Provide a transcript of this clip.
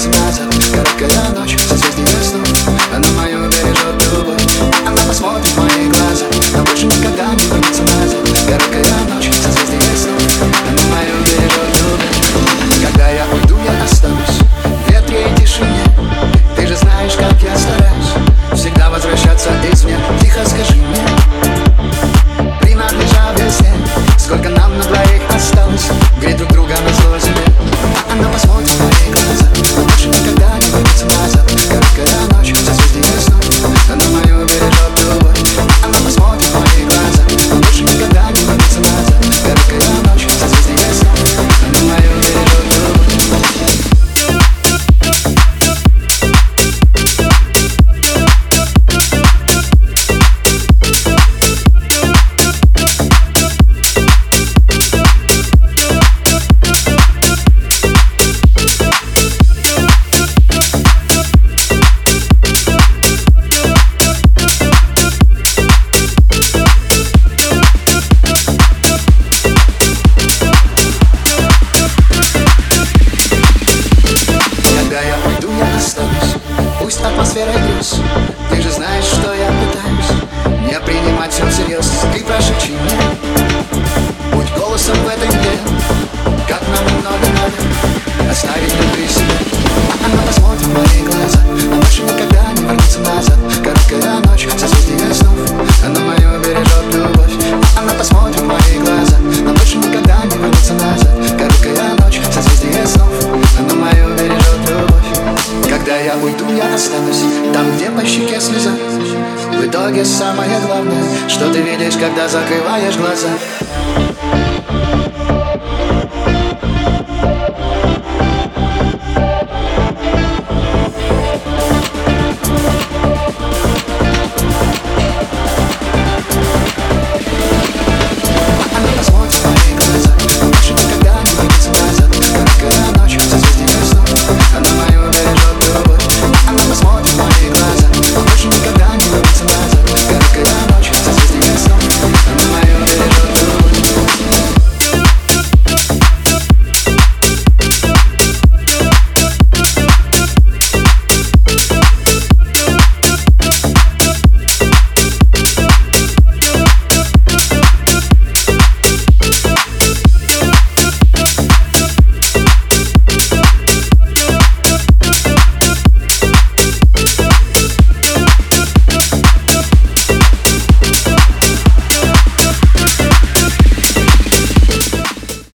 вернется назад. Короткая ночь, созвездие снов, она мою бережет любовь. Она посмотрит в мои глаза, но больше никогда не вернется назад. Короткая ночь, созвездие снов, она мою бережет любовь. Когда я уйду, я останусь в ветре и тишине. Ты же знаешь, как я стараюсь всегда возвращаться извне. Тихо скажи мне, принадлежа весне, сколько нам на двоих осталось греть друг друга на зло земле. Она посмотрит в мои глаза, но больше никогда не вернется назад. Короткая ночь, созвездие снов, она мою бережет любовь. Она посмотрит в мои глаза, но больше никогда не вернется назад. Короткая ночь, созвездие снов, она мою бережет любовь. Пусть атмосфера грез, ты же знаешь, что я пытаюсь не принимать все всерьез. Ты прошепчи мне, будь голосом в этой игре, как нам много надо оставить внутри себя. Она посмотрит в мои глаза, но больше никогда не вернется назад. Короткая ночь, созвездие снов, она мою бережет любовь. Она посмотрит в мои глаза, но больше никогда не вернется назад. Короткая ночь, созвездие снов, она мою бережет любовь. Когда я уйду, я останусь там, где по щеке слеза. В итоге самое главное, что ты видишь, когда закрываешь глаза.